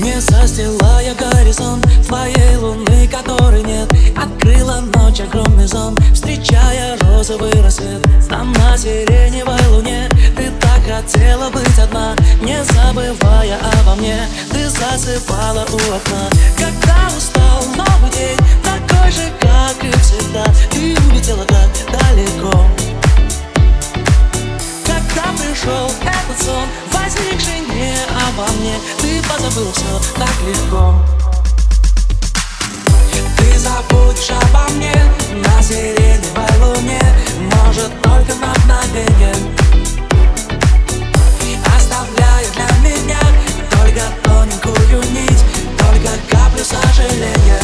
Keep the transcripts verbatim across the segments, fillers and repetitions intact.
Не застилая горизонт твоей луны, которой нет. Открыла ночь огромный зон, встречая розовый рассвет. Там на сиреневой луне ты так хотела быть одна, не забывая обо мне, ты засыпала у окна. Когда устал новый день, такой же, как и всегда, ты улетела так далеко. Когда пришел этот сон, возникший не обо мне, ты позабыл все так легко. Ты забудешь обо мне на сиреневой луне, может, только на мгновение, оставляя для меня только тоненькую нить, только каплю сожаления.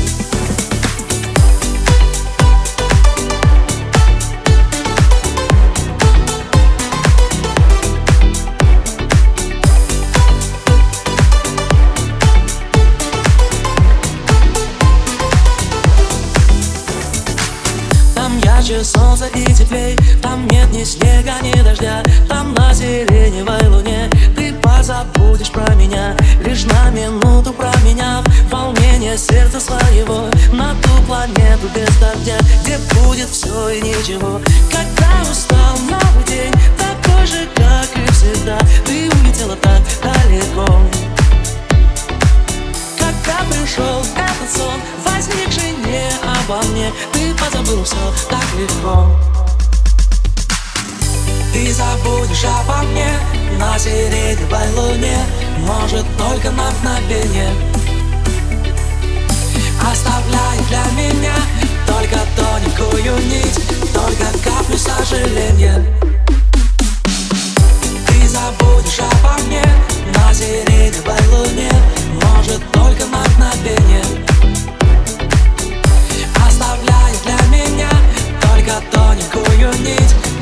Солнце и теплей, там нет ни снега, ни дождя. Там на сиреневой луне ты позабудешь про меня, лишь на минуту променяв волнение сердца своего на ту планету без дождя, где будет все и ничего. Когда устал новый день, такой же, как и всегда, ты улетела так далеко. Когда пришел этот сон, возникший не обо мне, ты позабыл все так легко. Ты забудешь обо мне на сиреневой луне, может, только на мгновение, оставляя для меня только тоненькую нить, только каплю сожаления. Ты забудешь обо мне на сиреневой луне, может, только на мгновение, оставляя для меня только тоненькую нить,